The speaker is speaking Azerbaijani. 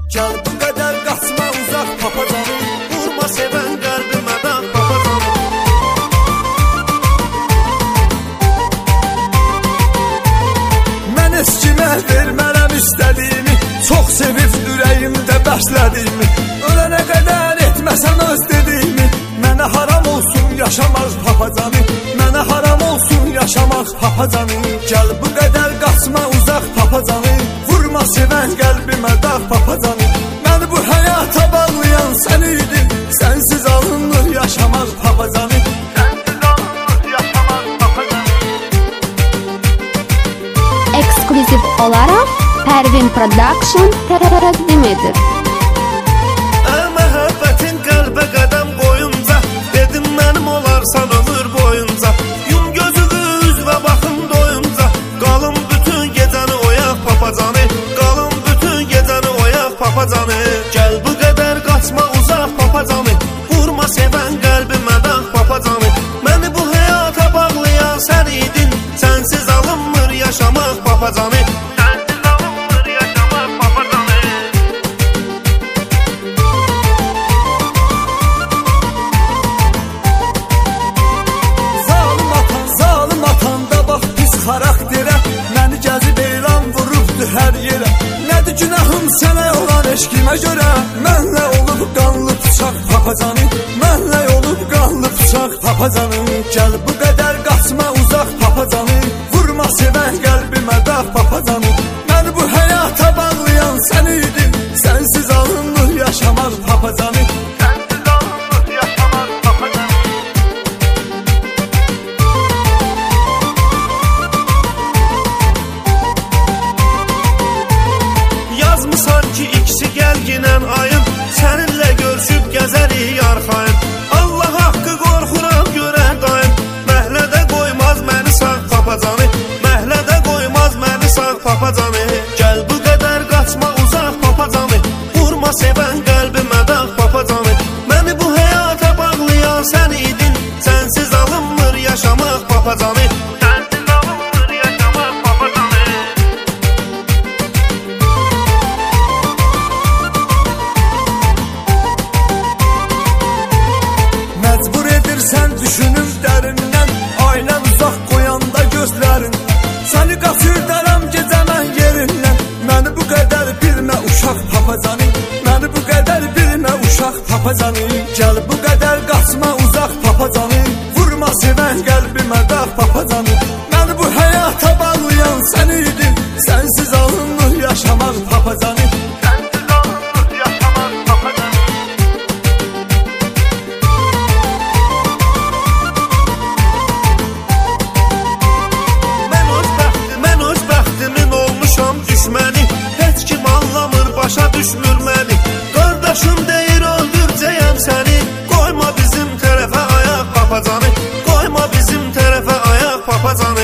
Gəl bu qədər qaçma uzaq papacanım, vurma sevən qəlbimə də papacanım. Mən eskimə vermərəm istədiyimi, çox sevib ürəyimdə bəslədiyimi. Ölənə qədər etməsəm öz dediyimi, mənə haram olsun yaşamaq papacanım, mənə haram olsun yaşamaq papacanım. Gəl bu qədər qaçma uzaq papacanım, vurma sevən qəlbimə dağ papacanım. Məni bu həyata bağlayan sən idin, sənsiz alınır yaşamaq papacanım, sənsiz alınır yaşamaq papacanım. Eksklüziv olaraq Pervin Production təqdim edir. Məhəbbətin qəlbə qədəm qoyunca, dedim mənim olarsan ömür boyunca. Yum gözünü üzvə baxın doyunca, qalın bütün gecəni oyaq papacanı, qalın bütün gecəni oyaq papacanı. Gəl bu qədər qaçma uzaq papacanı, vurma sevən qəlbimə dağ papacanı. Məni bu həyata bağlayan sən idin, sənsiz alınmır yaşamaq papacanı, sənsiz alınmır yaşamaq papacanı. Zalım atan da bax pis xarakterə, məni gəzib elan vurubdu hər yerə. Nədir günahım sənə olan eşqimə görə, mənlə olub qanlı bıçaq papacanı, mənlə olub qanlı bıçaq papacanı. Gəl bu qədər qaçma uzaq papacanı, vurma sevən qəlbimə dağ papacanı. Məni bu həyata bağlayan sən idin, sənsiz alınır yaşamaq papacanı, sənsiz alınır yaşamaq papacanı. Yazmısan ki ikisi gəlginən ayın, səninlə görüşüb gəzərik arxayın. Allah haqqı qorxuram görən dayın, məhlədə qoymaz məni sağ papacanı, məhlədə qoymaz məni sağ papacanı. Gəl bu qədər qaçma uzaq papacanı, vurma sevən qəlbimə dağ papacanı. Məni bu həyata bağlayan sən idin, sənsiz alınmır yaşamaq papacanı, sənsiz alınmır yaşamaq papacanı. Məcbur edirsən düşünüm dərindən, ailəm uzaq qoyanda gözlərin. Səni qaçırdaram gecəmən yerindən, məni bu qədər bilmə uşaq papacanı, məni bu qədər bilmə uşaq papacanı. Gəl bu qədər qaçma uzaq papacanı, vurma sevən qəlbimə dağ papacanı. Məni bu həyata bağlayan sən idin, sənsiz alınır yaşamaq papacanı, sənsiz alınır yaşamaq papacanı. Mən öz bəxtimin olmuşam düşməni, heç kim anlamır başa düşmür məni. Qardaşım deyir öldürcəyəm səni, qoyma bizim tərəfə ayaq papacanı, qoyma bizim tərəfə ayaq papacanı.